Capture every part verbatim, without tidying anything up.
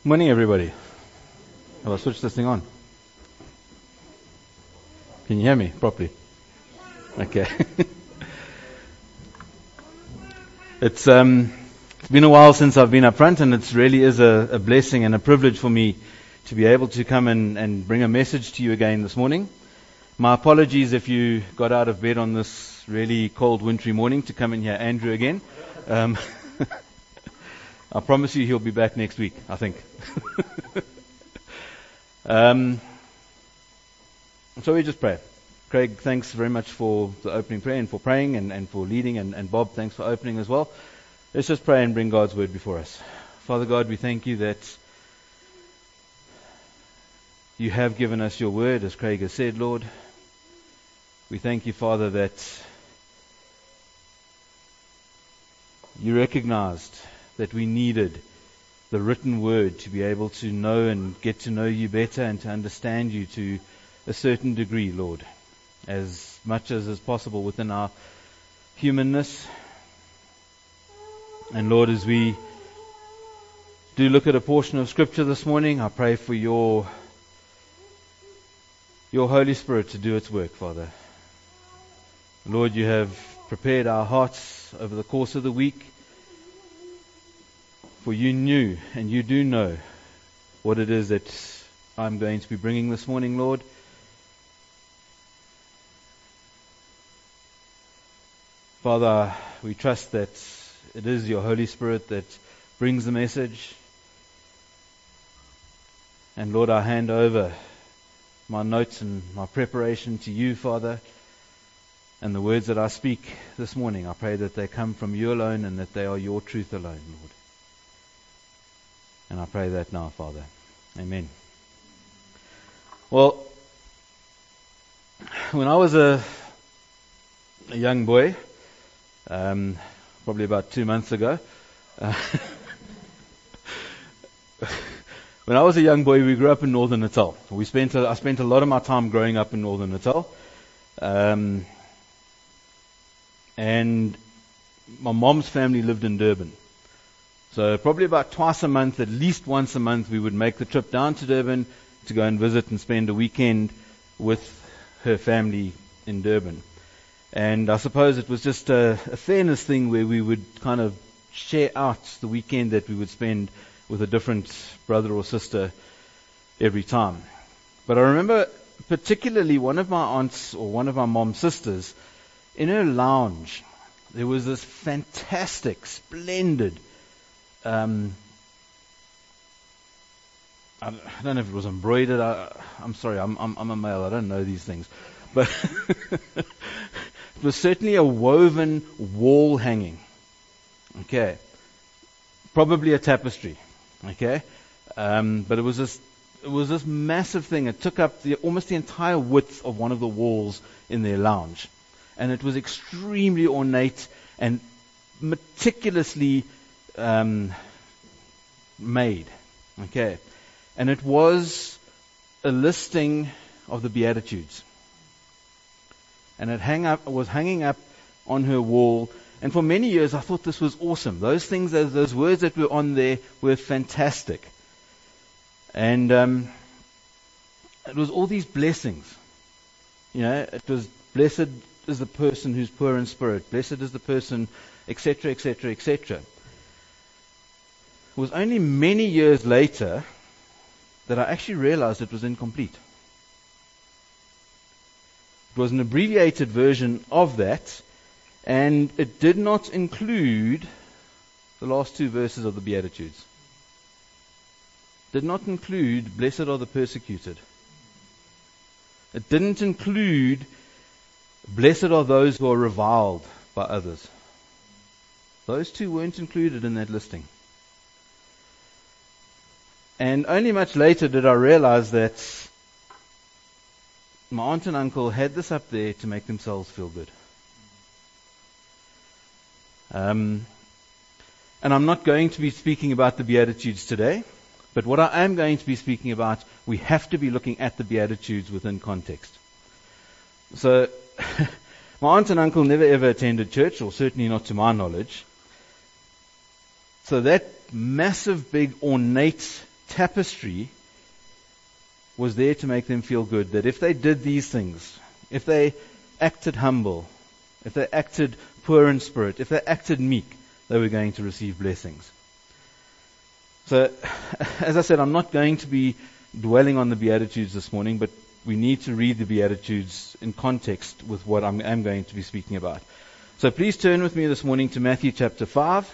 Morning, everybody. Have I switched this thing on? Can you hear me properly? Okay. it's um, it's been a while since I've been up front, and it really is a, a blessing and a privilege for me to be able to come and, and bring a message to you again this morning. My apologies if you got out of bed on this really cold, wintry morning to come in here, Andrew, again. Um, I promise you he'll be back next week, I think. um, so we just pray. Craig, thanks very much for the opening prayer and for praying and, and for leading. And, and Bob, thanks for opening as well. Let's just pray and bring God's word before us. Father God, we thank you that you have given us your word, as Craig has said, Lord. We thank you, Father, that you recognized that we needed the written word to be able to know and get to know you better and to understand you to a certain degree, Lord, as much as is possible within our humanness. And Lord, as we do look at a portion of Scripture this morning, I pray for your your Holy Spirit to do its work, Father. Lord, you have prepared our hearts over the course of the week. For you knew, and you do know, what it is that I'm going to be bringing this morning, Lord. Father, we trust that it is your Holy Spirit that brings the message. And Lord, I hand over my notes and my preparation to you, Father. And the words that I speak this morning, I pray that they come from you alone and that they are your truth alone, Lord. And I pray that now, Father. Amen. Well, when I was a, a young boy, um, probably about two months ago, uh, when I was a young boy, we grew up in Northern Natal. We spent a, I spent a lot of my time growing up in Northern Natal. Um, and my mom's family lived in Durban. So probably about twice a month, at least once a month, we would make the trip down to Durban to go and visit and spend a weekend with her family in Durban. And I suppose it was just a, a fairness thing where we would kind of share out the weekend that we would spend with a different brother or sister every time. But I remember particularly one of my aunts or one of my mom's sisters, in her lounge, there was this fantastic, splendid Um, I don't know if it was embroidered. I, I'm sorry, I'm, I'm, I'm a male. I don't know these things, but it was certainly a woven wall hanging. Okay, probably a tapestry. Okay, um, but it was this, it was this massive thing. It took up the, almost the entire width of one of the walls in their lounge, and it was extremely ornate and meticulously Um, made. Okay. And it was a listing of the Beatitudes. And it hang up, was hanging up on her wall. And for many years I thought this was awesome. Those things, those words that were on there were fantastic. And um, it was all these blessings. You know, it was blessed is the person who's poor in spirit. Blessed is the person, et cetera, et cetera, et cetera. It was only many years later that I actually realized it was incomplete. It was an abbreviated version of that, and it did not include the last two verses of the Beatitudes. It did not include, blessed are the persecuted. It didn't include, blessed are those who are reviled by others. Those two weren't included in that listing. And only much later did I realize that my aunt and uncle had this up there to make themselves feel good. Um, and I'm not going to be speaking about the Beatitudes today, but what I am going to be speaking about, we have to be looking at the Beatitudes within context. So, my aunt and uncle never ever attended church, or certainly not to my knowledge. So that massive, big, ornate tapestry was there to make them feel good, that if they did these things, if they acted humble, if they acted poor in spirit, if they acted meek, they were going to receive blessings. So, as I said, I'm not going to be dwelling on the Beatitudes this morning, but we need to read the Beatitudes in context with what I'm, I'm going to be speaking about. So please turn with me this morning to Matthew chapter five,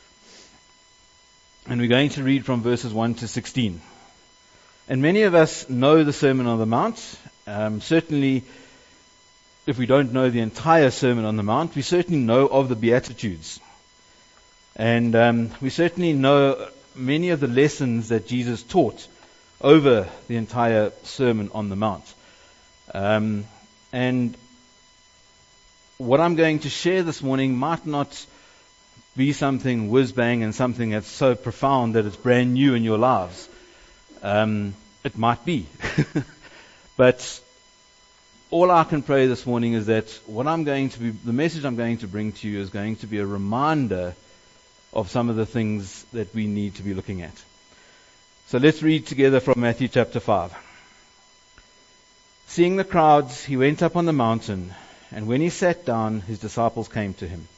and we're going to read from verses one to sixteen. And many of us know the Sermon on the Mount. Um, certainly, if we don't know the entire Sermon on the Mount, we certainly know of the Beatitudes. And um, we certainly know many of the lessons that Jesus taught over the entire Sermon on the Mount. Um, and what I'm going to share this morning might not be something whiz-bang and something that's so profound that it's brand new in your lives. Um, it might be. But all I can pray this morning is that what I'm going to be, the message I'm going to bring to you is going to be a reminder of some of the things that we need to be looking at. So let's read together from Matthew chapter five. Seeing the crowds, he went up on the mountain, and when he sat down, his disciples came to him.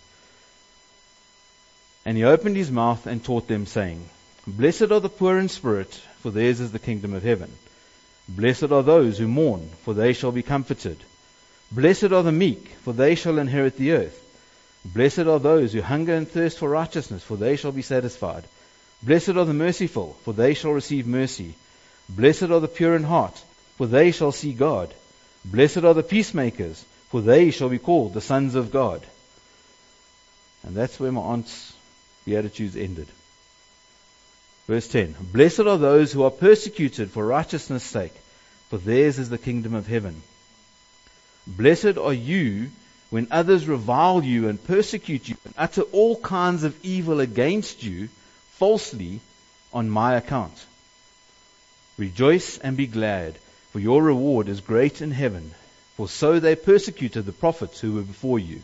And he opened his mouth and taught them, saying, Blessed are the poor in spirit, for theirs is the kingdom of heaven. Blessed are those who mourn, for they shall be comforted. Blessed are the meek, for they shall inherit the earth. Blessed are those who hunger and thirst for righteousness, for they shall be satisfied. Blessed are the merciful, for they shall receive mercy. Blessed are the pure in heart, for they shall see God. Blessed are the peacemakers, for they shall be called the sons of God. And that's where my aunt's Beatitudes ended. Verse ten. Blessed are those who are persecuted for righteousness' sake, for theirs is the kingdom of heaven. Blessed are you when others revile you and persecute you and utter all kinds of evil against you falsely on my account. Rejoice and be glad, for your reward is great in heaven, for so they persecuted the prophets who were before you.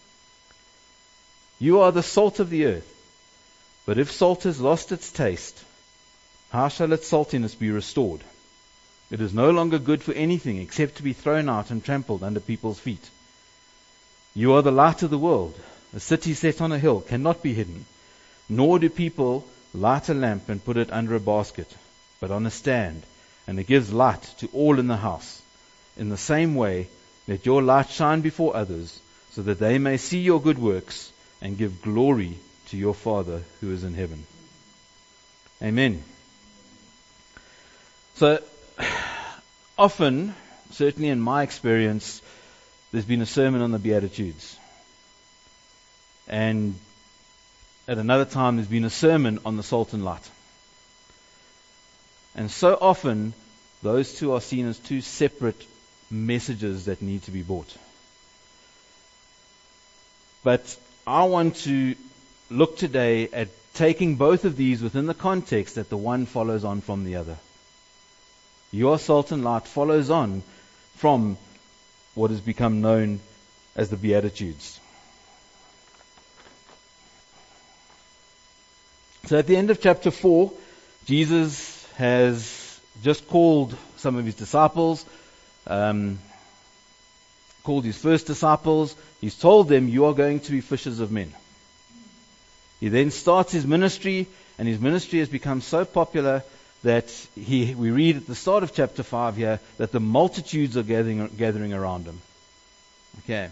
You are the salt of the earth, but if salt has lost its taste, how shall its saltiness be restored? It is no longer good for anything except to be thrown out and trampled under people's feet. You are the light of the world. A city set on a hill cannot be hidden, nor do people light a lamp and put it under a basket, but on a stand, and it gives light to all in the house. In the same way, let your light shine before others, so that they may see your good works and give glory to your Father who is in heaven. Amen. So, often, certainly in my experience, there's been a sermon on the Beatitudes. And at another time, there's been a sermon on the salt and light. And so often, those two are seen as two separate messages that need to be brought. But I want to look today at taking both of these within the context that the one follows on from the other. Your salt and light follows on from what has become known as the Beatitudes. So at the end of chapter four, Jesus has just called some of his disciples, um, called his first disciples. He's told them, you are going to be fishers of men. He then starts his ministry, and his ministry has become so popular that he, we read at the start of chapter five here that the multitudes are gathering, gathering around him. Okay.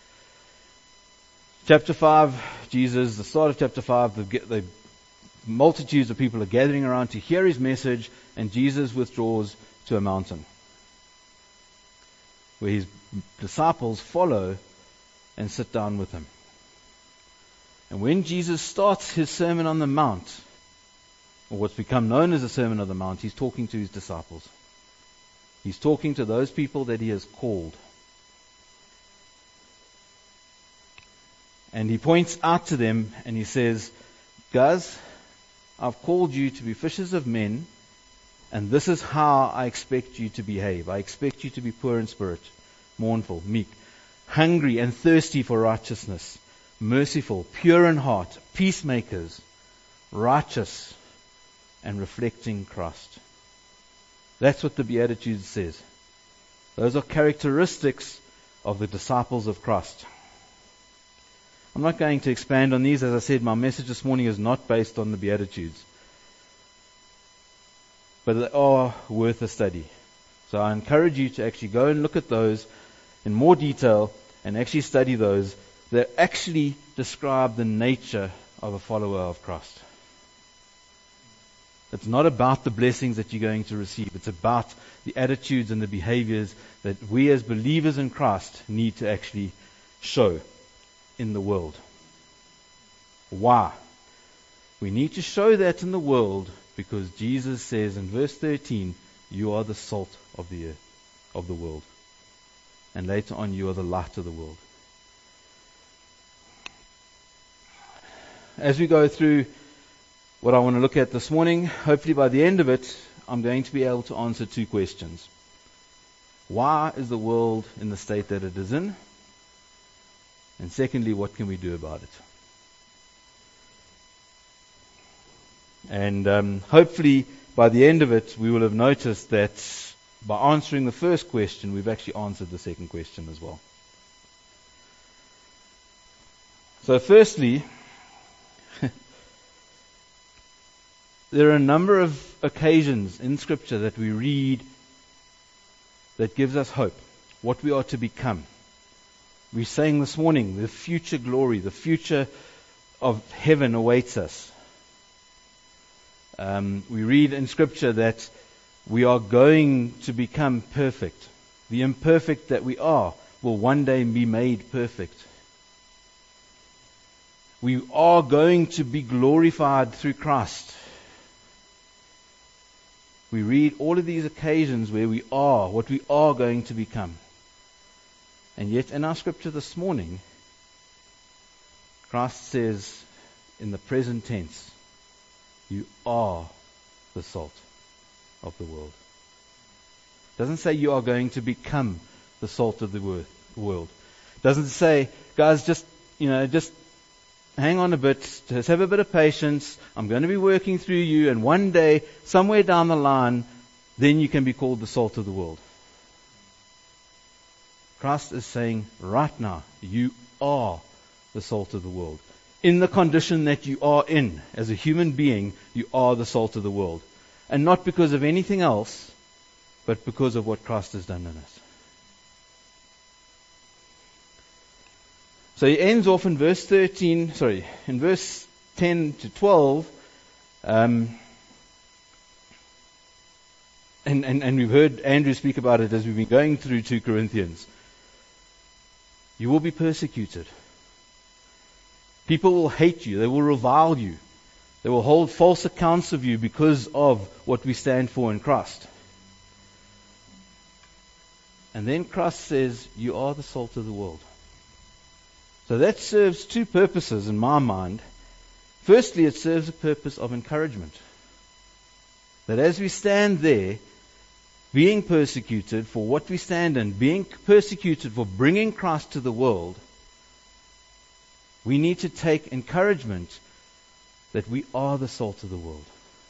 Chapter five, Jesus, the start of chapter five, the, the multitudes of people are gathering around to hear his message, and Jesus withdraws to a mountain, where his disciples follow and sit down with him. And when Jesus starts his Sermon on the Mount, or what's become known as the Sermon on the Mount, he's talking to his disciples. He's talking to those people that he has called. And he points out to them and he says, guys, I've called you to be fishers of men, and this is how I expect you to behave. I expect you to be poor in spirit, mournful, meek, hungry and thirsty for righteousness, merciful, pure in heart, peacemakers, righteous, and reflecting Christ. That's what the Beatitudes says. Those are characteristics of the disciples of Christ. I'm not going to expand on these. As I said, my message this morning is not based on the Beatitudes. But they are worth a study. So I encourage you to actually go and look at those in more detail and actually study those that actually describe the nature of a follower of Christ. It's not about the blessings that you're going to receive. It's about the attitudes and the behaviors that we as believers in Christ need to actually show in the world. Why? We need to show that in the world because Jesus says in verse thirteen, you are the salt of the earth, of the world. And later on, you are the light of the world. As we go through what I want to look at this morning, hopefully by the end of it, I'm going to be able to answer two questions. Why is the world in the state that it is in? And secondly, what can we do about it? And um, hopefully by the end of it, we will have noticed that by answering the first question, we've actually answered the second question as well. So firstly, there are a number of occasions in Scripture that we read that gives us hope, what we are to become. We sang this morning, the future glory, the future of heaven awaits us. Um, we read in Scripture that we are going to become perfect. The imperfect that we are will one day be made perfect. We are going to be glorified through Christ. We read all of these occasions where we are, what we are going to become. And yet in our Scripture this morning, Christ says in the present tense, you are the salt of the world. It doesn't say you are going to become the salt of the world. It doesn't say, guys, just, you know, just hang on a bit, just have a bit of patience. I'm going to be working through you, and one day, somewhere down the line, then you can be called the salt of the world. Christ is saying, right now, you are the salt of the world. In the condition that you are in, as a human being, you are the salt of the world. And not because of anything else, but because of what Christ has done in us. So he ends off in verse thirteen, sorry, in verse ten to twelve, um, and, and, and we've heard Andrew speak about it as we've been going through two Corinthians. You will be persecuted. People will hate you. They will revile you. They will hold false accounts of you because of what we stand for in Christ. And then Christ says, you are the salt of the world. So that serves two purposes in my mind. Firstly, it serves a purpose of encouragement. That as we stand there, being persecuted for what we stand in, being persecuted for bringing Christ to the world, we need to take encouragement that we are the salt of the world.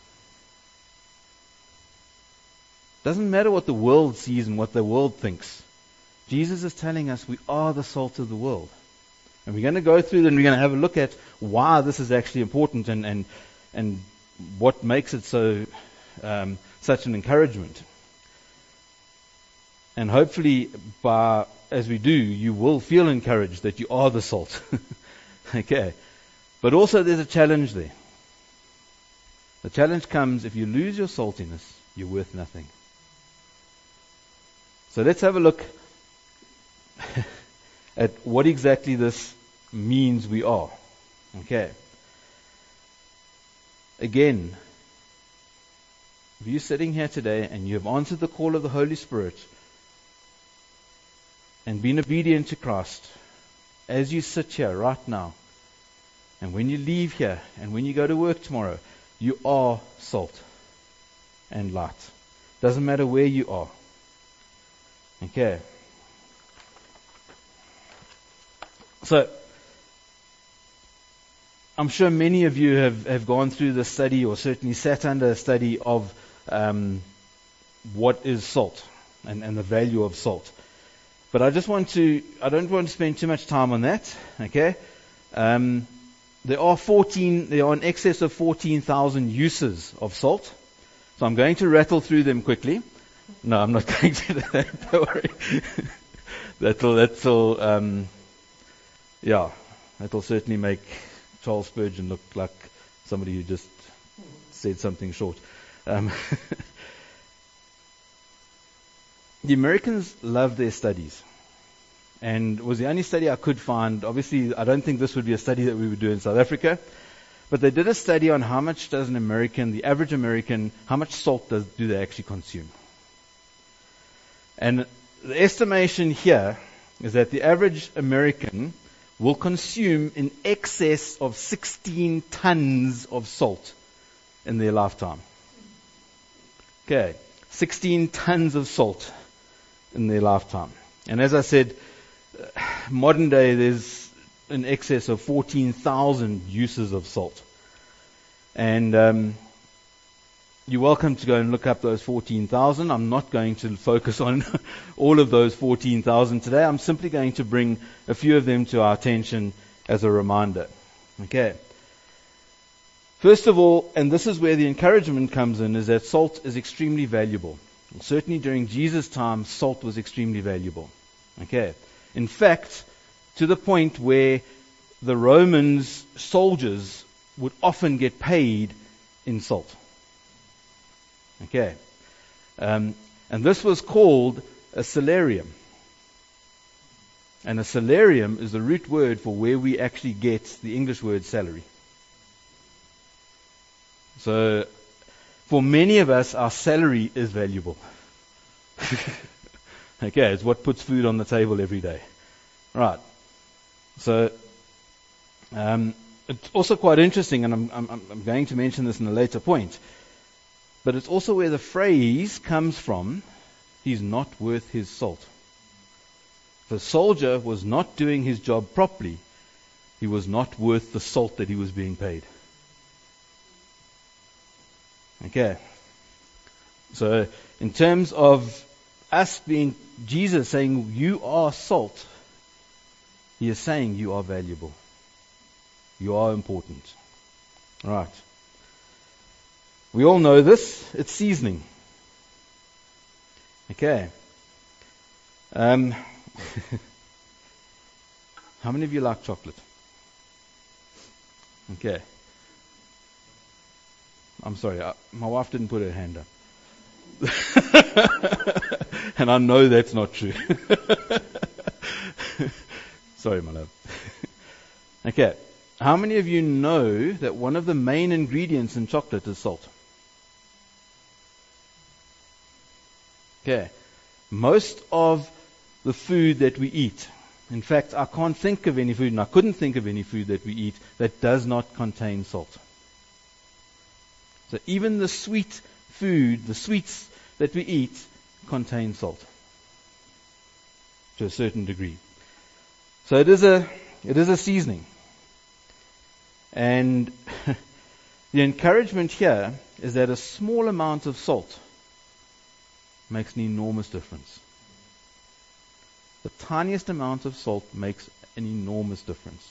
Doesn't matter what the world sees and what the world thinks. Jesus is telling us we are the salt of the world. And we're going to go through and we're going to have a look at why this is actually important and and, and what makes it so um, such an encouragement. And hopefully, by as we do, you will feel encouraged that you are the salt. Okay. But also there's a challenge there. The challenge comes if you lose your saltiness, you're worth nothing. So let's have a look at what exactly this means we are. Okay. Again, if you're sitting here today and you have answered the call of the Holy Spirit and been obedient to Christ, as you sit here right now, and when you leave here, and when you go to work tomorrow, you are salt and light. Doesn't matter where you are. Okay. So, I'm sure many of you have, have gone through the study, or certainly sat under a study of um, what is salt and, and the value of salt. But I just want to, I don't want to spend too much time on that, okay? Um, there are fourteen, there are in excess of fourteen thousand uses of salt. So I'm going to rattle through them quickly. No, I'm not going to do that, don't worry. that'll, that'll, um, yeah, that'll certainly make Charles Spurgeon look like somebody who just said something short. Um, The Americans love their studies. And it was the only study I could find. Obviously, I don't think this would be a study that we would do in South Africa. But they did a study on how much does an American, the average American, how much salt does, do they actually consume. And the estimation here is that the average American will consume in excess of sixteen tons of salt in their lifetime. Okay, sixteen tons of salt in their lifetime. And as I said, modern day there's in excess of fourteen thousand uses of salt. And um, you're welcome to go and look up those fourteen thousand. I'm not going to focus on all of those fourteen thousand today. I'm simply going to bring a few of them to our attention as a reminder. Okay. First of all, and this is where the encouragement comes in, is that salt is extremely valuable. And certainly during Jesus' time, salt was extremely valuable. Okay. In fact, to the point where the Romans soldiers would often get paid in salt. Okay. Um, and this was called a salarium. And a salarium is the root word for where we actually get the English word salary. So, for many of us, our salary is valuable. Okay, it's what puts food on the table every day. Right. So, um, it's also quite interesting, and I'm, I'm, I'm going to mention this in a later point, but it's also where the phrase comes from, he's not worth his salt. If a soldier was not doing his job properly, he was not worth the salt that he was being paid. Okay. So, in terms of us being, Jesus saying, you are salt, he is saying you are valuable. You are important. Right. We all know this. It's seasoning. Okay. Um, how many of you like chocolate? Okay. I'm sorry, I, my wife didn't put her hand up. And I know that's not true. Sorry, my love. Okay. How many of you know that one of the main ingredients in chocolate is salt? Okay. Most of the food that we eat, in fact, I can't think of any food, and I couldn't think of any food that we eat that does not contain salt. So even the sweet food, the sweets that we eat, contain salt to a certain degree. So it is a it is a seasoning. And the encouragement here is that a small amount of salt makes an enormous difference. The tiniest amount of salt makes an enormous difference.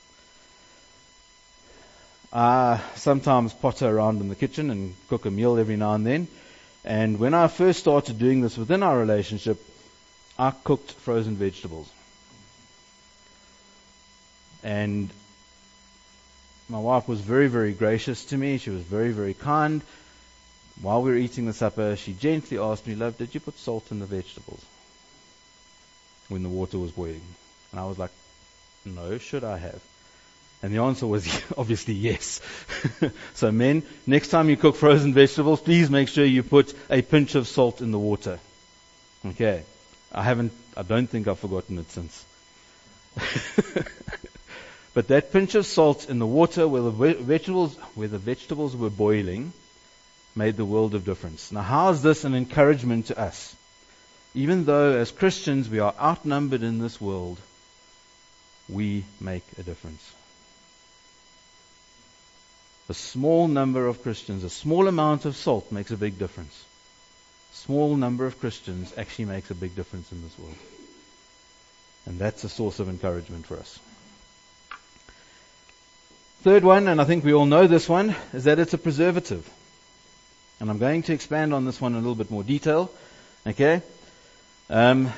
I sometimes potter around in the kitchen and cook a meal every now and then. And when I first started doing this within our relationship, I cooked frozen vegetables. And my wife was very, very gracious to me. She was very, very kind. While we were eating the supper, she gently asked me, "Love, did you put salt in the vegetables when the water was boiling?" And I was like, "No, should I have?" And the answer was obviously yes. So men, next time you cook frozen vegetables, please make sure you put a pinch of salt in the water. Okay. I haven't, I don't think I've forgotten it since. But that pinch of salt in the water where the vegetables, where the vegetables were boiling, made the world of difference. Now, how is this an encouragement to us? Even though as Christians we are outnumbered in this world, we make a difference. A small number of Christians, a small amount of salt makes a big difference. Small number of Christians actually makes a big difference in this world. And that's a source of encouragement for us. Third one, and I think we all know this one, is that it's a preservative. And I'm going to expand on this one in a little bit more detail. Okay? Um,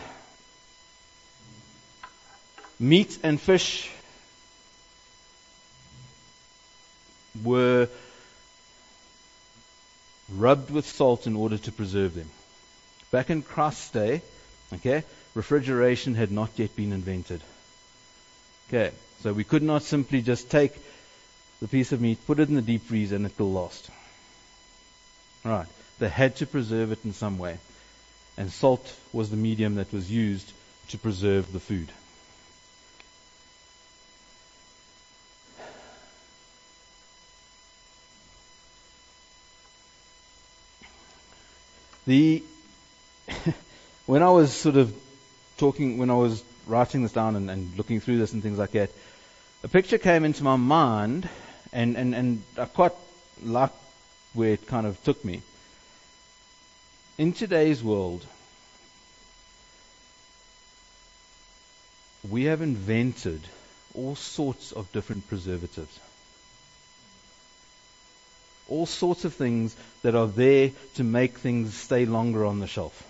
meat and fish were rubbed with salt in order to preserve them. Back in Christ's day, okay, refrigeration had not yet been invented. Okay, so we could not simply just take the piece of meat, put it in the deep freeze, and it will last. Right, they had to preserve it in some way. And salt was the medium that was used to preserve the food. The when I was sort of talking, when I was writing this down and, and looking through this and things like that, a picture came into my mind, and, and, and I quite liked where it kind of took me. In today's world, we have invented all sorts of different preservatives. All sorts of things that are there to make things stay longer on the shelf.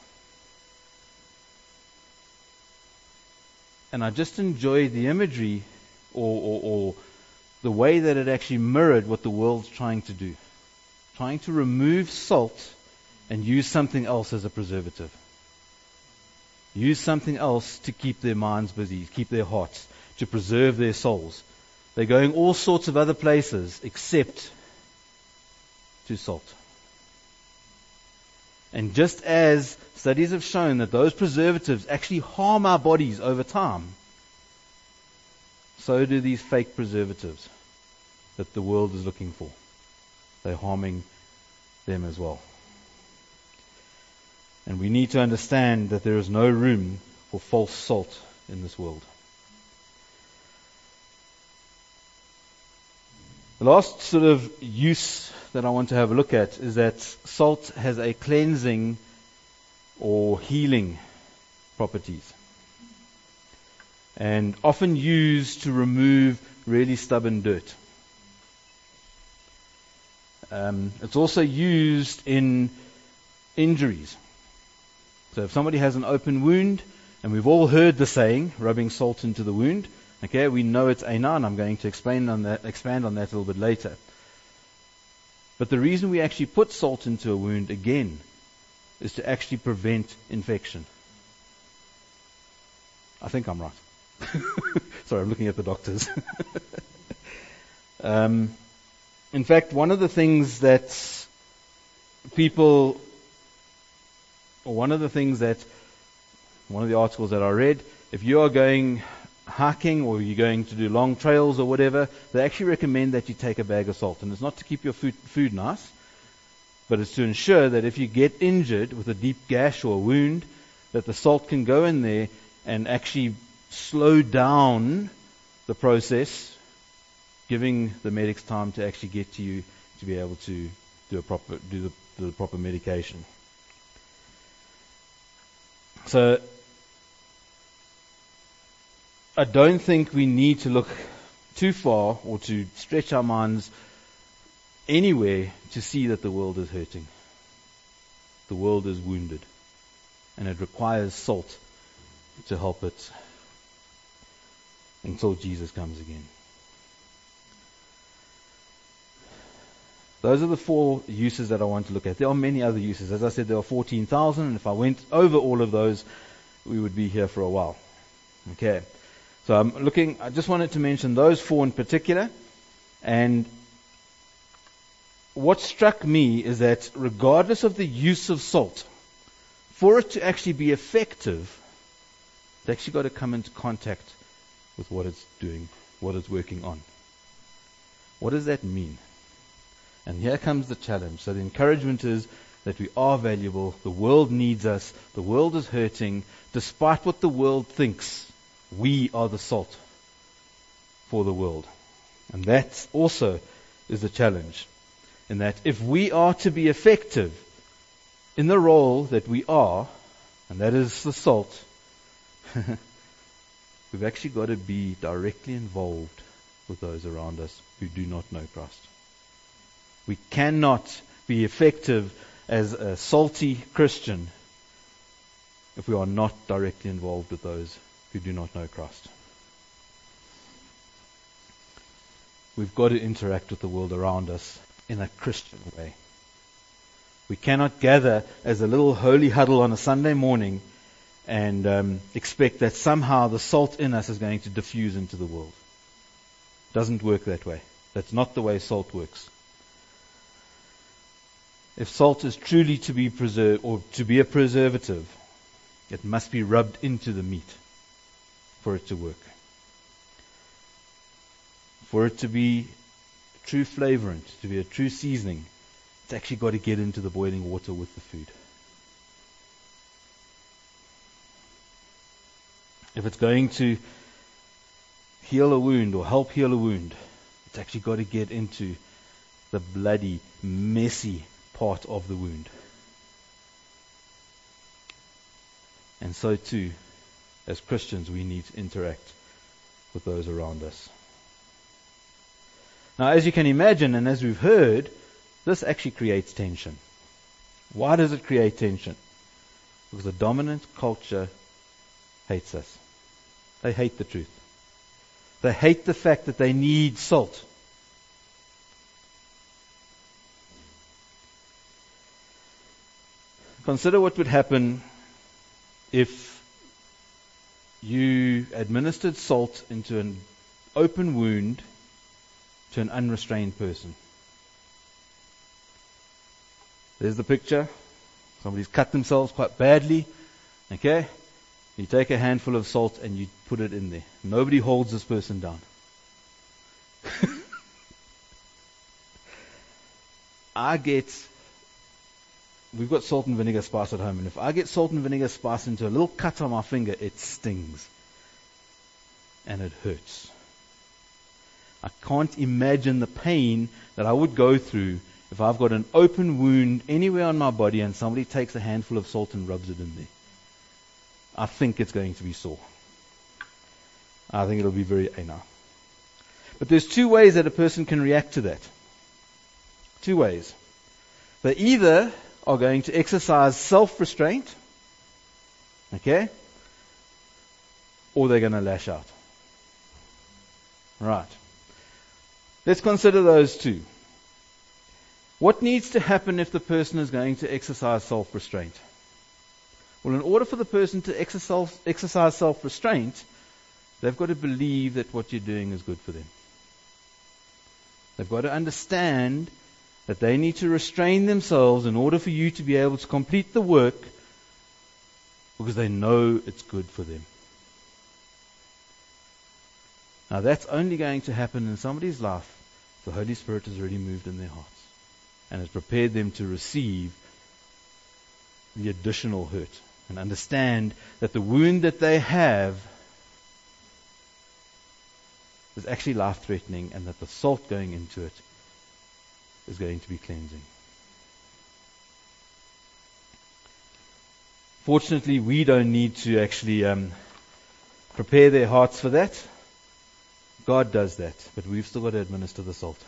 And I just enjoyed the imagery or, or, or the way that it actually mirrored what the world's trying to do. Trying to remove salt and use something else as a preservative. Use something else to keep their minds busy, keep their hearts, to preserve their souls. They're going all sorts of other places except to salt. And just as studies have shown that those preservatives actually harm our bodies over time, so do these fake preservatives that the world is looking for. They're harming them as well. And we need to understand that there is no room for false salt in this world. The last sort of use that I want to have a look at is that salt has a cleansing or healing properties, and often used to remove really stubborn dirt. Um, it's also used in injuries. So if somebody has an open wound, and we've all heard the saying, rubbing salt into the wound, okay, we know it's Aina, and I'm going to explain on that, expand on that a little bit later. But the reason we actually put salt into a wound, again, is to actually prevent infection. I think I'm right. Sorry, I'm looking at the doctors. um, in fact, one of the things that people, or one of the things that, one of the articles that I read, if you are going hiking or you're going to do long trails or whatever, they actually recommend that you take a bag of salt. And it's not to keep your food, food nice, but it's to ensure that if you get injured with a deep gash or a wound, that the salt can go in there and actually slow down the process, giving the medics time to actually get to you to be able to do a proper do the, do the proper medication. So I don't think we need to look too far or to stretch our minds anywhere to see that the world is hurting. The world is wounded, and it requires salt to help it until Jesus comes again. Those are the four uses that I want to look at. There are many other uses. As I said, there are fourteen thousand, and if I went over all of those, we would be here for a while. Okay. So I'm looking, I just wanted to mention those four in particular. And what struck me is that regardless of the use of salt, for it to actually be effective, it's actually got to come into contact with what it's doing, what it's working on. What does that mean? And here comes the challenge. So the encouragement is that we are valuable. The world needs us. The world is hurting. Despite what the world thinks, we are the salt for the world. And that also is the challenge. In that if we are to be effective in the role that we are, and that is the salt, we've actually got to be directly involved with those around us who do not know Christ. We cannot be effective as a salty Christian if we are not directly involved with those who do not know Christ. We've got to interact with the world around us in a Christian way. We cannot gather as a little holy huddle on a Sunday morning and um, expect that somehow the salt in us is going to diffuse into the world. It doesn't work that way. That's not the way salt works. If salt is truly to be preserved or to be a preservative, it must be rubbed into the meat for it to work. For it to be a true flavorant, to be a true seasoning, it's actually got to get into the boiling water with the food. If it's going to heal a wound or help heal a wound, it's actually got to get into the bloody, messy part of the wound. And so too, as Christians, we need to interact with those around us. Now, as you can imagine, and as we've heard, this actually creates tension. Why does it create tension? Because the dominant culture hates us. They hate the truth. They hate the fact that they need salt. Consider what would happen if you administered salt into an open wound to an unrestrained person. There's the picture. Somebody's cut themselves quite badly. Okay? You take a handful of salt and you put it in there. Nobody holds this person down. I get, we've got salt and vinegar spice at home, and if I get salt and vinegar spice into a little cut on my finger, it stings. And it hurts. I can't imagine the pain that I would go through if I've got an open wound anywhere on my body and somebody takes a handful of salt and rubs it in there. I think it's going to be sore. I think it'll be very anal. But there's two ways that a person can react to that. Two ways. They either are going to exercise self-restraint, okay, or they're going to lash out. Right. Let's consider those two. What needs to happen if the person is going to exercise self-restraint? Well, in order for the person to exercise, exercise self-restraint, they've got to believe that what you're doing is good for them. They've got to understand that they need to restrain themselves in order for you to be able to complete the work because they know it's good for them. Now, that's only going to happen in somebody's life if the Holy Spirit has already moved in their hearts and has prepared them to receive the additional hurt and understand that the wound that they have is actually life-threatening and that the salt going into it is going to be cleansing. Fortunately, we don't need to actually um, prepare their hearts for that. God does that, but we've still got to administer the salt.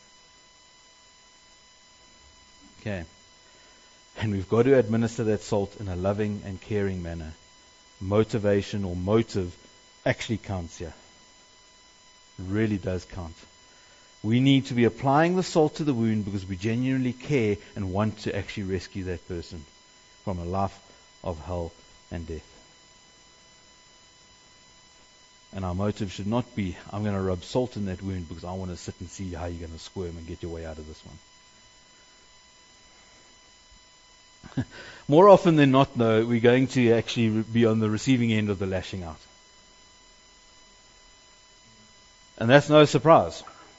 Okay. And we've got to administer that salt in a loving and caring manner. Motivation or motive actually counts here. It really does count. We need to be applying the salt to the wound because we genuinely care and want to actually rescue that person from a life of hell and death. And our motive should not be, I'm going to rub salt in that wound because I want to sit and see how you're going to squirm and get your way out of this one. More often than not, though, we're going to actually be on the receiving end of the lashing out. And that's no surprise.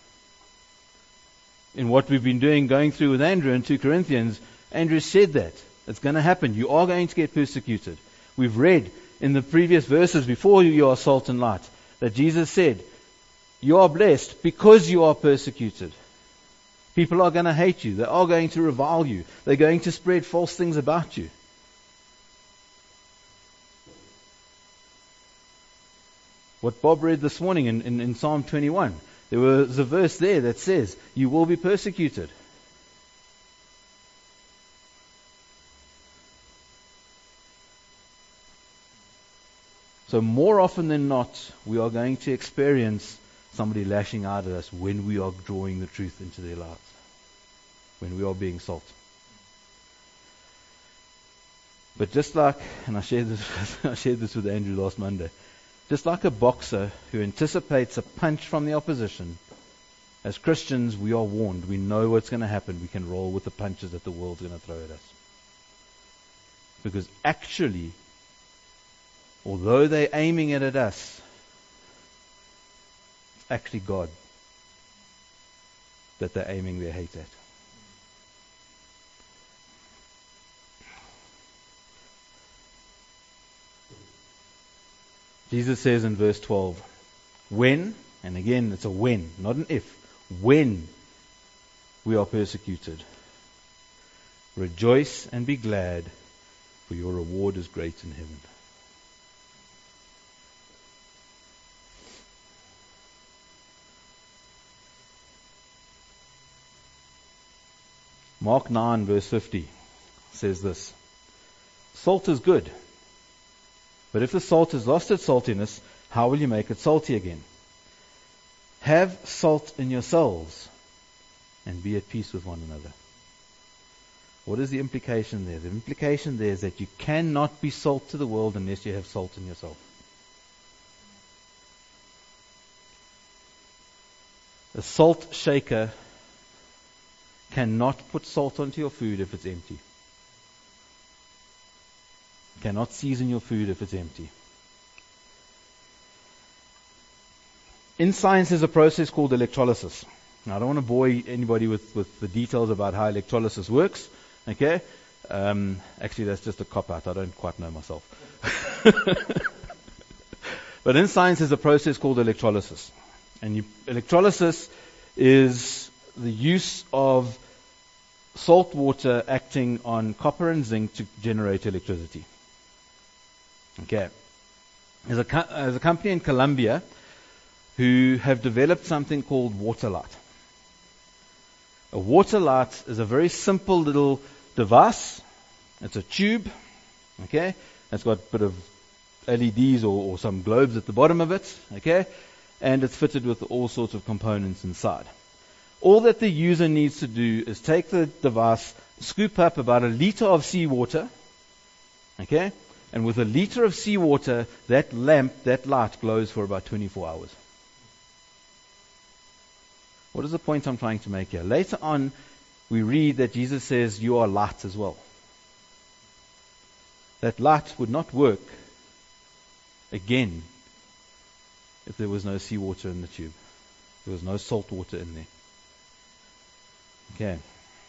In what we've been doing, going through with Andrew in Second Corinthians, Andrew said that. It's going to happen. You are going to get persecuted. We've read in the previous verses before you are salt and light that Jesus said, you are blessed because you are persecuted. People are going to hate you. They are going to revile you. They're going to spread false things about you. What Bob read this morning in, in, in Psalm twenty-one, there was a verse there that says, you will be persecuted. So more often than not, we are going to experience somebody lashing out at us when we are drawing the truth into their lives, when we are being salt. But just like, and I shared this, I shared this with Andrew last Monday, just like a boxer who anticipates a punch from the opposition, as Christians we are warned. We know what's going to happen. We can roll with the punches that the world's going to throw at us. Because actually, although they're aiming it at us, it's actually God that they're aiming their hate at. Jesus says in verse twelve, when, and again it's a when, not an if, when we are persecuted, rejoice and be glad, for your reward is great in heaven. Mark nine verse fifty says this, salt is good, but if the salt has lost its saltiness, how will you make it salty again? Have salt in yourselves and be at peace with one another. What is the implication there? The implication there is that you cannot be salt to the world unless you have salt in yourself. A salt shaker cannot put salt onto your food if it's empty. Cannot season your food if it's empty. In science, there's a process called electrolysis. Now, I don't want to bore anybody with, with the details about how electrolysis works. Okay? Um, actually, that's just a cop-out. I don't quite know myself. But in science, there's a process called electrolysis. And you, electrolysis is the use of salt water acting on copper and zinc to generate electricity. Okay. There's a, co- there's a company in Colombia who have developed something called water light. A water light is a very simple little device. It's a tube. Okay. It's got a bit of L E Ds or, or some globes at the bottom of it. Okay. And it's fitted with all sorts of components inside. All that the user needs to do is take the device, scoop up about a liter of seawater, okay, and with a liter of seawater, that lamp, that light glows for about twenty-four hours. What is the point I'm trying to make here? Later on, we read that Jesus says, you are light as well. That light would not work again if there was no seawater in the tube. There was no salt water in there. Okay.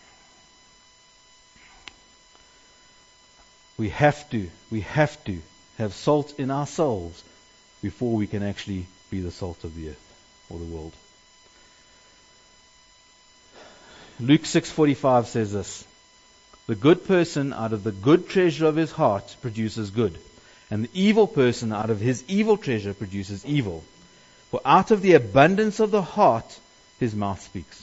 We have to, we have to have salt in ourselves before we can actually be the salt of the earth or the world. Luke six forty-five says this, the good person out of the good treasure of his heart produces good, and the evil person out of his evil treasure produces evil. For out of the abundance of the heart, his mouth speaks.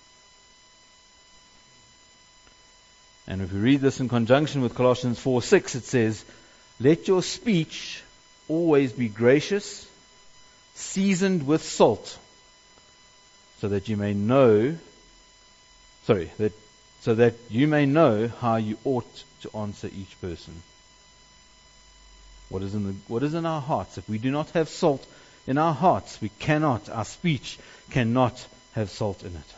And if we read this in conjunction with Colossians four six, it says, let your speech always be gracious, seasoned with salt, so that you may know, sorry, that so that you may know how you ought to answer each person. What is in the, what is in our hearts? If we do not have salt in our hearts, we cannot, our speech cannot have salt in it.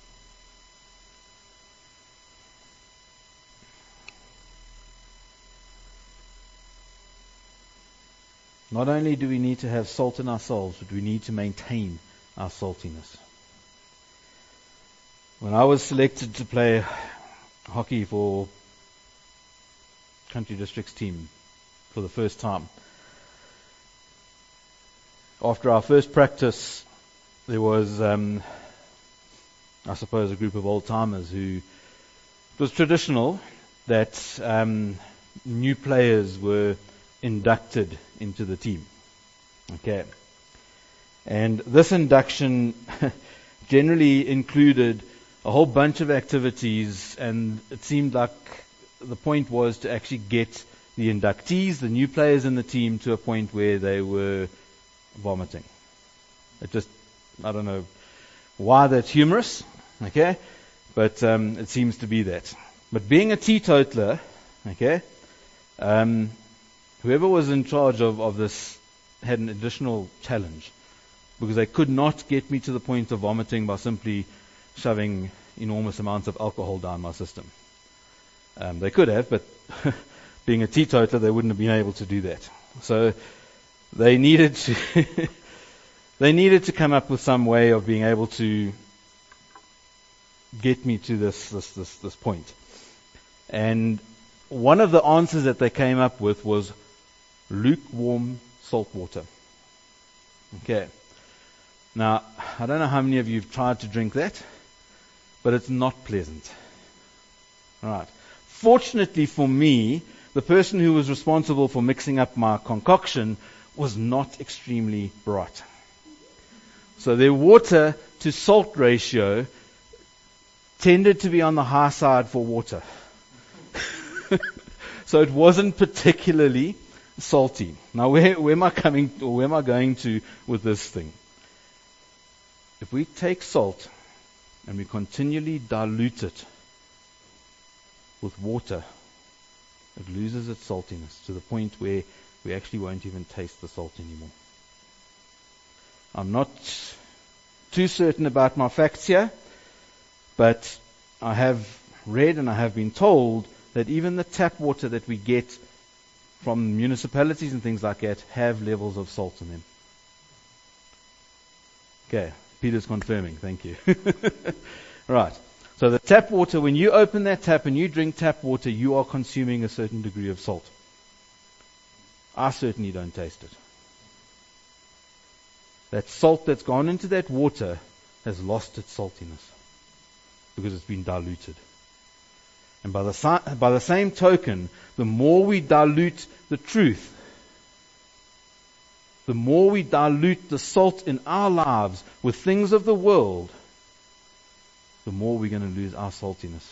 Not only do we need to have salt in ourselves, but we need to maintain our saltiness. When I was selected to play hockey for Country District's team for the first time, after our first practice, there was um, I suppose, a group of old-timers who, it was traditional that um, new players were inducted into the team. Okay. And this induction generally included a whole bunch of activities, and it seemed like the point was to actually get the inductees, the new players in the team, to a point where they were vomiting. It just, I don't know why that's humorous, okay, but um, it seems to be that. But being a teetotaler, okay, um, whoever was in charge of, of this had an additional challenge, because they could not get me to the point of vomiting by simply shoving enormous amounts of alcohol down my system. Um, they could have, but being a teetotaler, they wouldn't have been able to do that. So they needed to they needed to come up with some way of being able to get me to this this this, this point. And one of the answers that they came up with was lukewarm salt water. Okay. Now, I don't know how many of you have tried to drink that, but it's not pleasant. All right. Fortunately for me, the person who was responsible for mixing up my concoction was not extremely bright. So their water to salt ratio tended to be on the high side for water. So it wasn't particularly salty. Now, where, where am I coming, or where am I going to with this thing? If we take salt and we continually dilute it with water, it loses its saltiness to the point where we actually won't even taste the salt anymore. I'm not too certain about my facts here, but I have read and I have been told that even the tap water that we get from municipalities and things like that have levels of salt in them. Okay, Peter's confirming. Thank you. Right. So the tap water, when you open that tap and you drink tap water, you are consuming a certain degree of salt. I certainly don't taste it. That salt that's gone into that water has lost its saltiness because it's been diluted. And by the, si- by the same token, the more we dilute the truth, the more we dilute the salt in our lives with things of the world, the more we're going to lose our saltiness.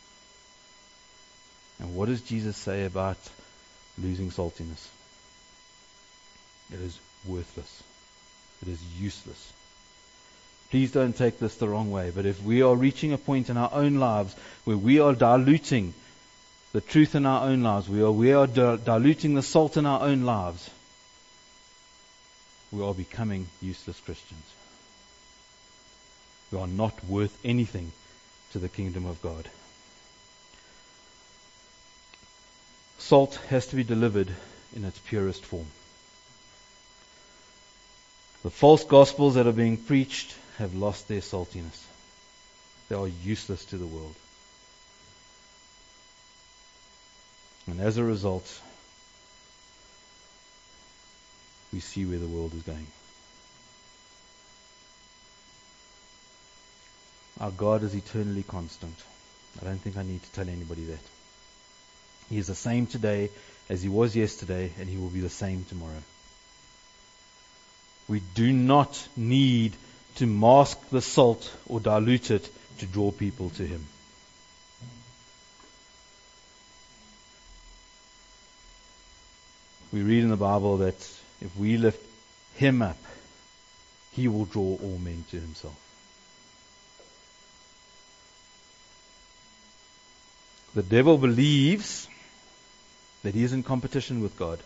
And what does Jesus say about losing saltiness? It is worthless. It is useless. Please don't take this the wrong way, but if we are reaching a point in our own lives where we are diluting the truth in our own lives, we are, we are di- diluting the salt in our own lives, we are becoming useless Christians. We are not worth anything to the kingdom of God. Salt has to be delivered in its purest form. The false gospels that are being preached have lost their saltiness. They are useless to the world. And as a result, we see where the world is going. Our God is eternally constant. I don't think I need to tell anybody that. He is the same today as He was yesterday, and He will be the same tomorrow. We do not need to mask the salt or dilute it to draw people to Him. We read in the Bible that if we lift Him up, He will draw all men to Himself. The devil believes that he is in competition with God.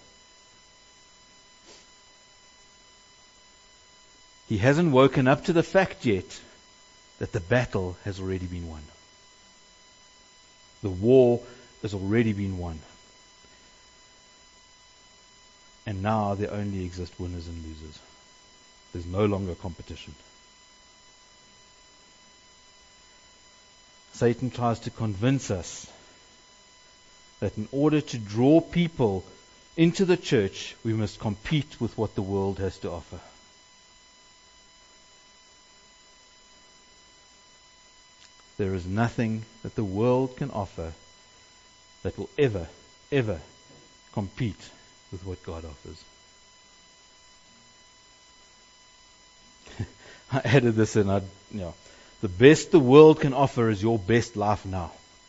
He hasn't woken up to the fact yet that the battle has already been won. The war has already been won. And now there only exist winners and losers. There's no longer competition. Satan tries to convince us that in order to draw people into the church, we must compete with what the world has to offer. There is nothing that the world can offer that will ever, ever compete with what God offers. I added this in. I, you know, the best the world can offer is your best life now.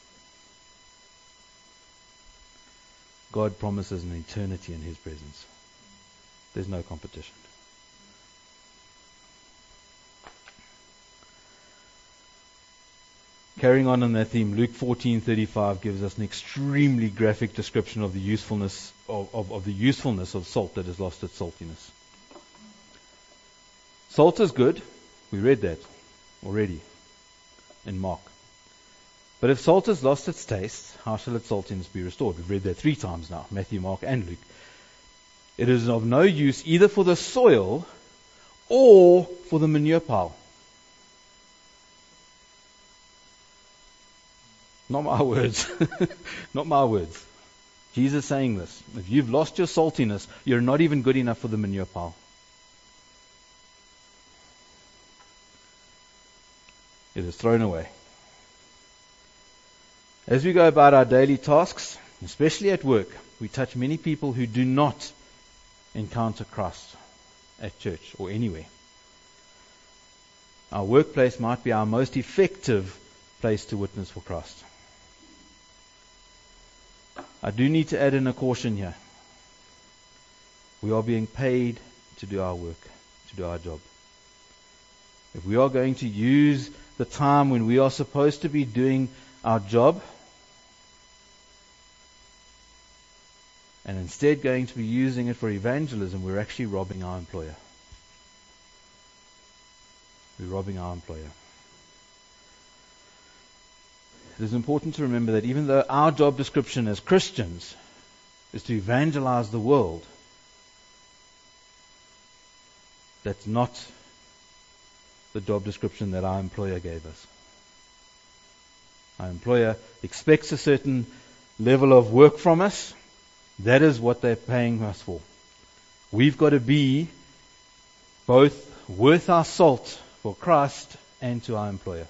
God promises an eternity in His presence. There's no competition. Carrying on on that theme, Luke fourteen thirty-five gives us an extremely graphic description of the usefulness of, of, of the usefulness of salt that has lost its saltiness. Salt is good. We read that already in Mark. But if salt has lost its taste, how shall its saltiness be restored? We've read that three times now, Matthew, Mark, and Luke. It is of no use either for the soil or for the manure pile. Not my words. Not my words. Jesus saying this. If you've lost your saltiness, you're not even good enough for the manure pile. It is thrown away. As we go about our daily tasks, especially at work, we touch many people who do not encounter Christ at church or anywhere. Our workplace might be our most effective place to witness for Christ. I do need to add in a caution here. We are being paid to do our work, to do our job. If we are going to use the time when we are supposed to be doing our job, and instead going to be using it for evangelism, we're actually robbing our employer. We're robbing our employer. It is important to remember that even though our job description as Christians is to evangelize the world, that's not the job description that our employer gave us. Our employer expects a certain level of work from us. That is what they're paying us for. We've got to be both worth our salt for Christ and to our employer.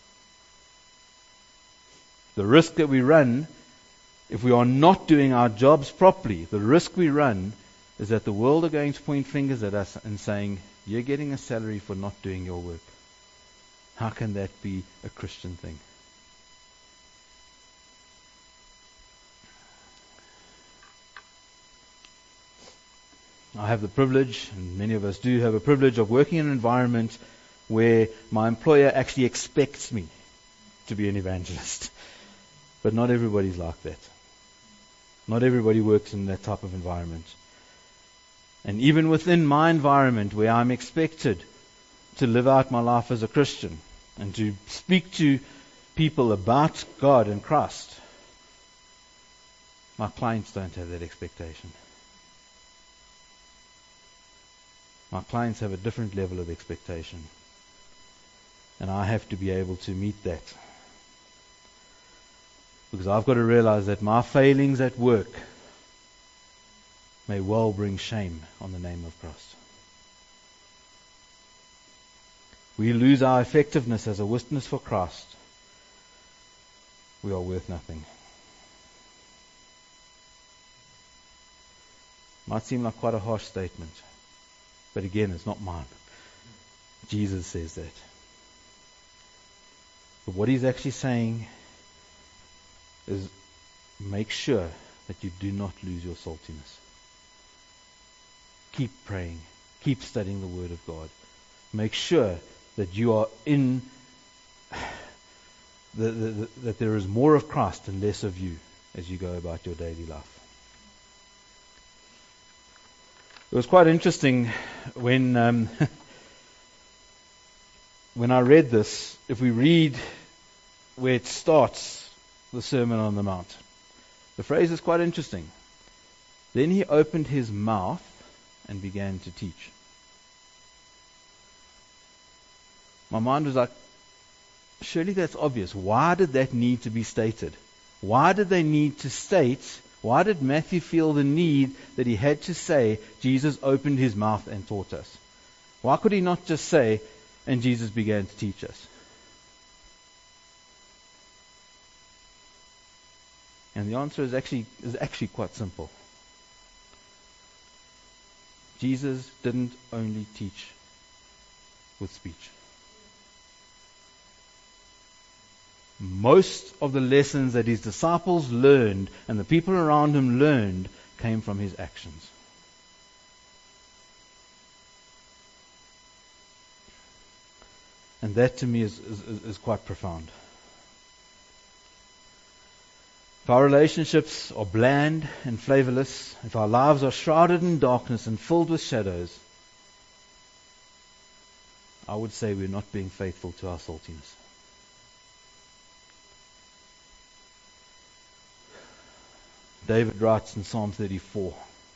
The risk that we run, if we are not doing our jobs properly, the risk we run is that the world are going to point fingers at us and saying, you're getting a salary for not doing your work. How can that be a Christian thing? I have the privilege, and many of us do have a privilege, of working in an environment where my employer actually expects me to be an evangelist. But not everybody's like that. Not everybody works in that type of environment. And even within my environment, where I'm expected to live out my life as a Christian and to speak to people about God and Christ, my clients don't have that expectation. My clients have a different level of expectation. And I have to be able to meet that. Because I've got to realize that my failings at work may well bring shame on the name of Christ. We lose our effectiveness as a witness for Christ. We are worth nothing. Might seem like quite a harsh statement. But again, it's not mine. Jesus says that. But what he's actually saying is make sure that you do not lose your saltiness. Keep praying. Keep studying the Word of God. Make sure that you are in, the, the, the, that there is more of Christ and less of you as you go about your daily life. It was quite interesting when um, when I read this. If we read where it starts, the Sermon on the Mount, the phrase is quite interesting. Then he opened his mouth and began to teach. My mind was like, surely that's obvious. Why did that need to be stated? Why did they need to state? Why did Matthew feel the need that he had to say, Jesus opened his mouth and taught us? Why could he not just say, and Jesus began to teach us? And the answer is actually is actually quite simple. Jesus didn't only teach with speech. Most of the lessons that his disciples learned and the people around him learned came from his actions. And that to me is, is, is quite profound. If our relationships are bland and flavorless, if our lives are shrouded in darkness and filled with shadows, I would say we're not being faithful to our saltiness. David writes in Psalm thirty-four,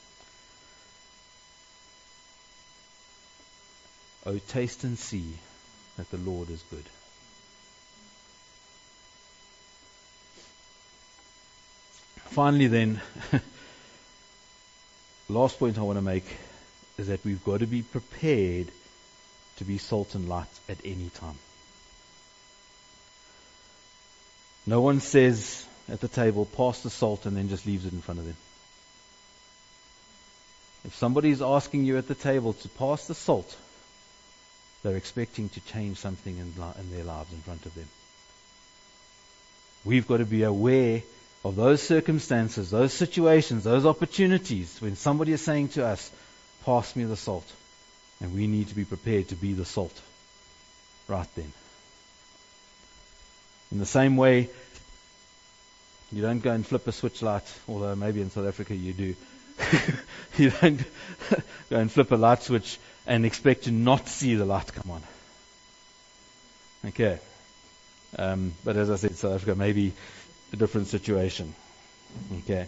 "Oh, taste and see that the Lord is good." Finally then, last point I want to make is that we've got to be prepared to be salt and light at any time. No one says at the table, pass the salt, and then just leaves it in front of them. If somebody is asking you at the table to pass the salt, they're expecting to change something in, li- in their lives in front of them. We've got to be aware of those circumstances, those situations, those opportunities when somebody is saying to us, pass me the salt. And we need to be prepared to be the salt right then. In the same way, you don't go and flip a switch light, although maybe in South Africa you do. You don't go and flip a light switch and expect to not see the light come on. Okay. Um, but as I said, South Africa may be a different situation. Okay.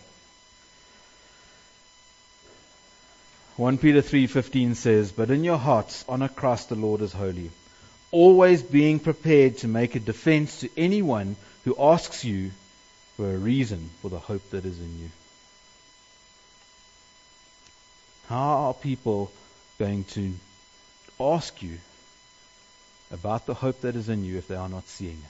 First Peter three fifteen says, "But in your hearts honor Christ the Lord as holy, always being prepared to make a defense to anyone who asks you for a reason for the hope that is in you." How are people going to ask you about the hope that is in you if they are not seeing it?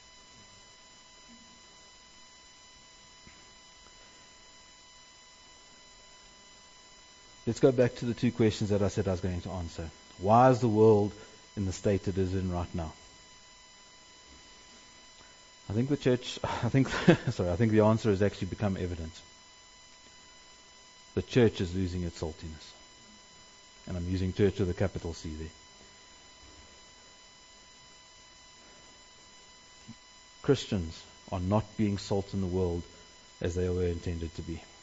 Let's go back to the two questions that I said I was going to answer. Why is the world in the state it is in right now? I think the church, I think, sorry, I think the answer has actually become evident. The church is losing its saltiness. And I'm using church with a capital C there. Christians are not being salt in the world as they were intended to be.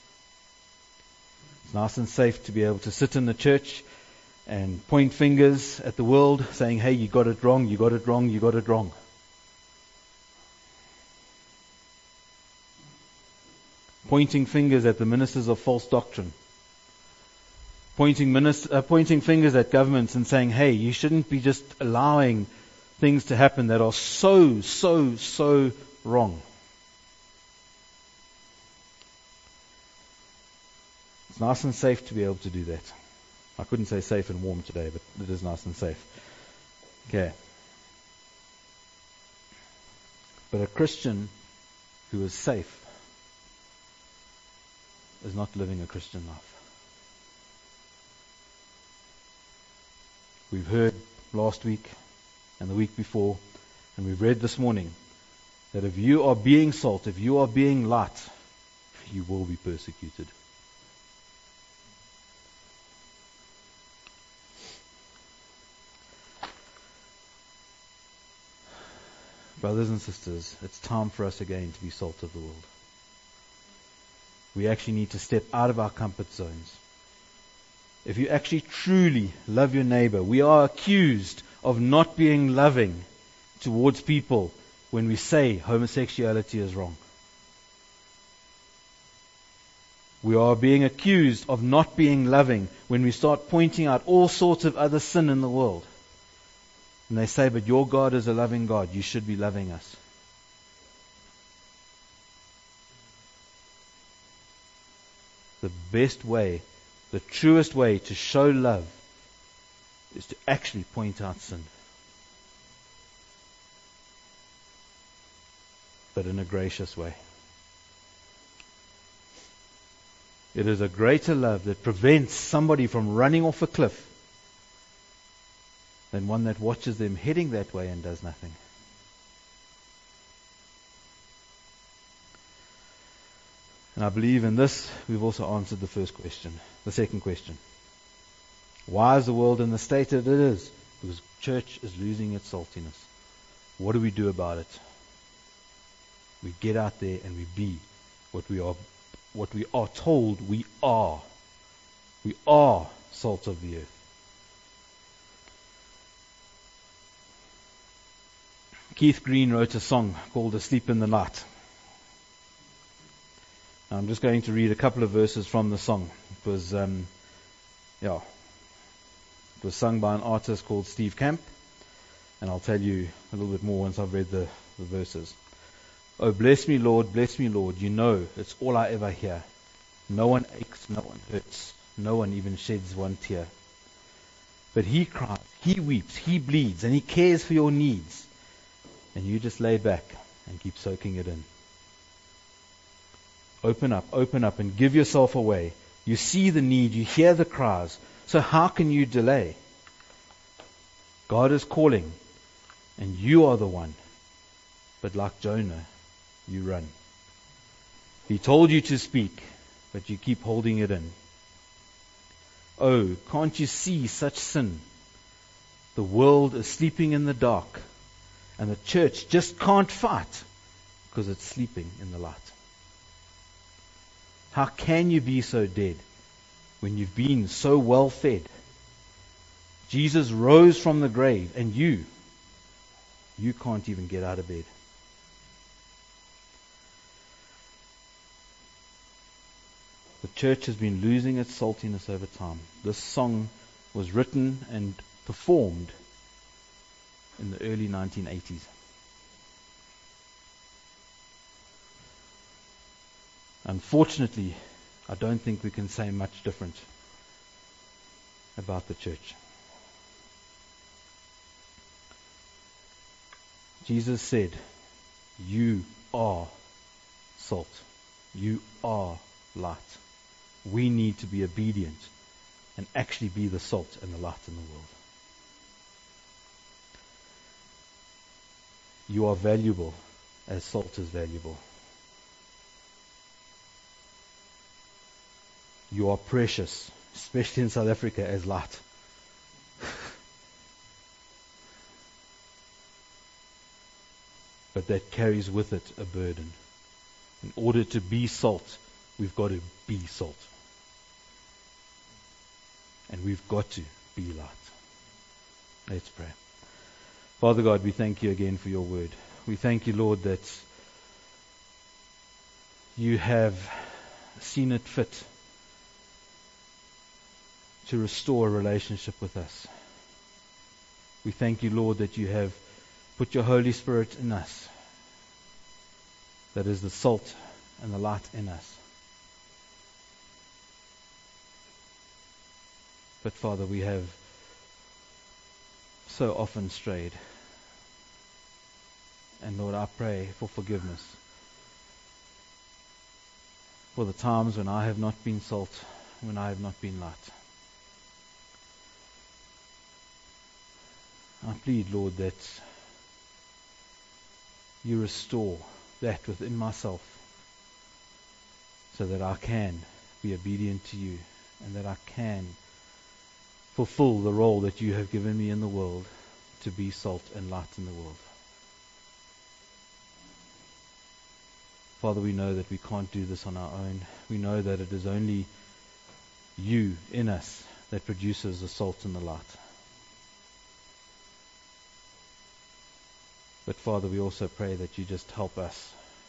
It's nice and safe to be able to sit in the church and point fingers at the world saying, hey, you got it wrong, you got it wrong, you got it wrong. Pointing fingers at the ministers of false doctrine. Pointing, minister, uh, pointing fingers at governments and saying, hey, you shouldn't be just allowing things to happen that are so, so, so wrong. It's nice and safe to be able to do that. I couldn't say safe and warm today, but it is nice and safe. Okay. But a Christian who is safe is not living a Christian life. We've heard last week and the week before, and we've read this morning, that if you are being salt, if you are being light, you will be persecuted. Brothers and sisters, it's time for us again to be salt of the world. We actually need to step out of our comfort zones. If you actually truly love your neighbor, we are accused of not being loving towards people when we say homosexuality is wrong. We are being accused of not being loving when we start pointing out all sorts of other sin in the world. And they say, but your God is a loving God. You should be loving us. The best way, the truest way to show love is to actually point out sin. But in a gracious way. It is a greater love that prevents somebody from running off a cliff than one that watches them heading that way and does nothing. And I believe in this, we've also answered the first question. The second question. Why is the world in the state that it is? Because church is losing its saltiness. What do we do about it? We get out there and we be what we are, what we are told we are. We are salt of the earth. Keith Green wrote a song called Asleep in the Night. Now, I'm just going to read a couple of verses from the song. It was, um, yeah, it was sung by an artist called Steve Camp, and I'll tell you a little bit more once I've read the, the verses. Oh, bless me, Lord, bless me, Lord. You know it's all I ever hear. No one aches, no one hurts, no one even sheds one tear. But He cries, He weeps, He bleeds, and He cares for your needs. And you just lay back and keep soaking it in. Open up, open up, and give yourself away. You see the need, you hear the cries. So how can you delay? God is calling, and you are the one. But like Jonah, you run. He told you to speak, but you keep holding it in. Oh, can't you see such sin? The world is sleeping in the dark, and the church just can't fight because it's sleeping in the light. How can you be so dead when you've been so well fed? Jesus rose from the grave, and you, you can't even get out of bed. The church has been losing its saltiness over time. This song was written and performed in the early nineteen eighties. Unfortunately, I don't think we can say much different about the church. Jesus said, you are salt. You are light. We need to be obedient and actually be the salt and the light in the world. You are valuable as salt is valuable. You are precious, especially in South Africa, as light. But that carries with it a burden. In order to be salt, we've got to be salt. And we've got to be light. Let's pray. Father God, we thank you again for your word. We thank you, Lord, that you have seen it fit to restore a relationship with us. We thank you, Lord, that you have put your Holy Spirit in us. That is the salt and the light in us. But Father, we have so often strayed. And Lord, I pray for forgiveness for the times when I have not been salt, when I have not been light. I plead, Lord, that you restore that within myself so that I can be obedient to you and that I can fulfill the role that you have given me in the world to be salt and light in the world. Father, we know that we can't do this on our own. We know that it is only you in us that produces the salt and the light. But Father, we also pray that you just help us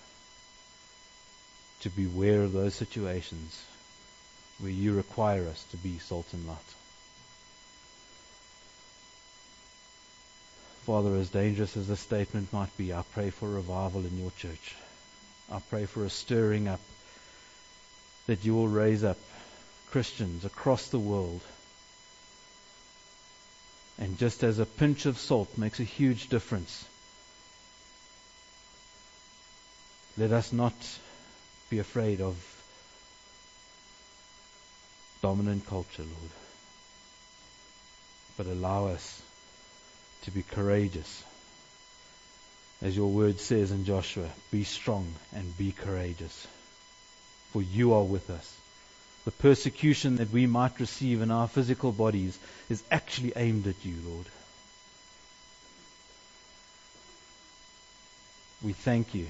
to be aware of those situations where you require us to be salt and light. Father, as dangerous as this statement might be, I pray for revival in your church. I pray for a stirring up, that you will raise up Christians across the world. And just as a pinch of salt makes a huge difference, let us not be afraid of dominant culture, Lord. But allow us to be courageous. As your word says in Joshua, be strong and be courageous, for you are with us. The persecution that we might receive in our physical bodies is actually aimed at you, Lord. We thank you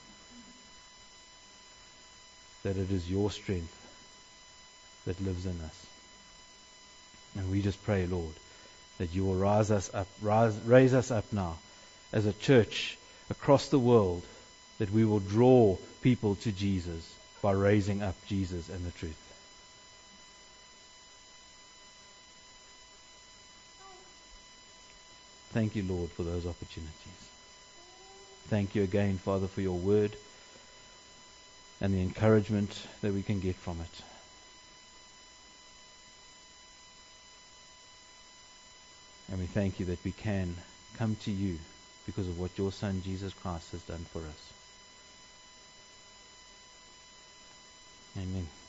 that it is your strength that lives in us. And we just pray, Lord, that you will rise us up, rise, raise us up now as a church across the world, that we will draw people to Jesus by raising up Jesus and the truth. Thank you, Lord, for those opportunities. Thank you again, Father, for your word and the encouragement that we can get from it. And we thank you that we can come to you because of what your Son, Jesus Christ, has done for us. Amen.